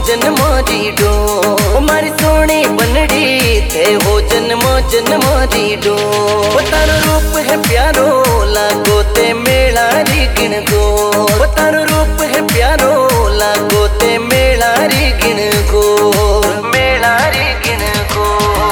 जन्मो री डो मारी सोनी बनड़ी थे हो जन्मो जन्मो री डो तारो रूप है प्यारो लागो ते मेला री गिन गो तारो रूप है प्यारो लागो ते मेला री गिन गो मेला री गिन गो।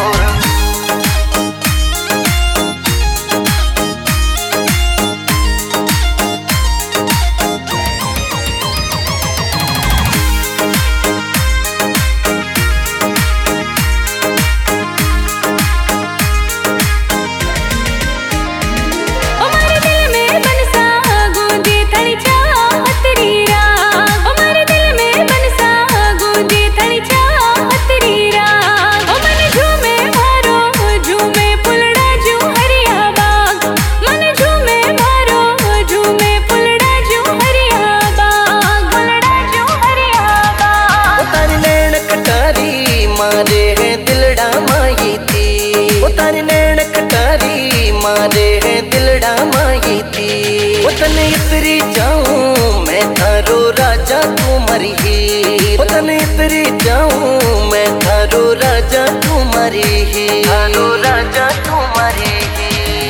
मारे है दिलड़ा माई थी वो तारी नैन कटारी मारे है दिलड़ा माई थी वो तने इतरी जाऊं मैं थारो राजा तू मरी ही वो तने इतरी जाऊं मैं थारो राजा तू मरी ही थारो राजा तू मरी ही।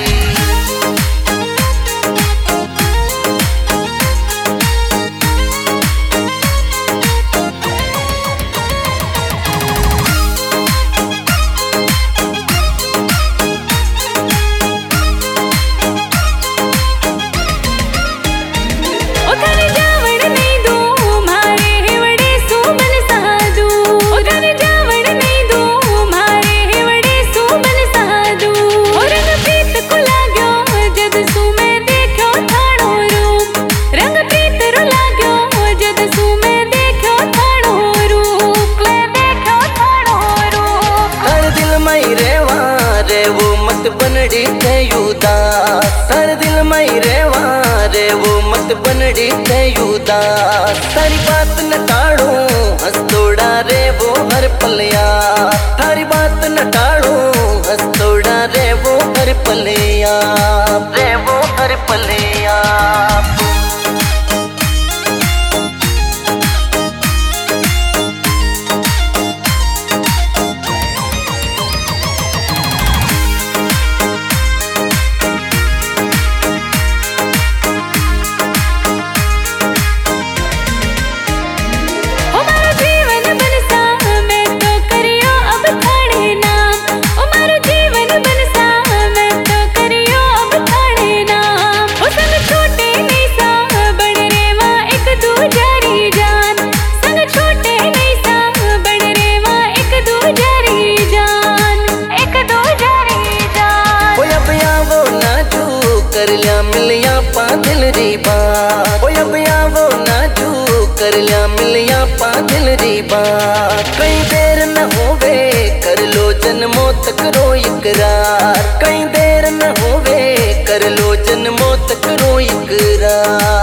बनड़ी थे युदा तार दिल मई रेवा रे वो मत बनड़ी थे युदा तारी बात न टाड़ो हंस तोड़ा रे वो हर पलिया तारी बात न टाड़ो हंस तोड़ा रे वो हर पलिया रे वो हर पलिया। कर लिया मिलिया पादिल री बात ओ अबिया वो नाजू कर लिया मिलिया पादिल री बात कई देर न होवे कर लो जन्मों तक रो इकरार कई देर न होवे कर लो जन्मों तक रो इकरार।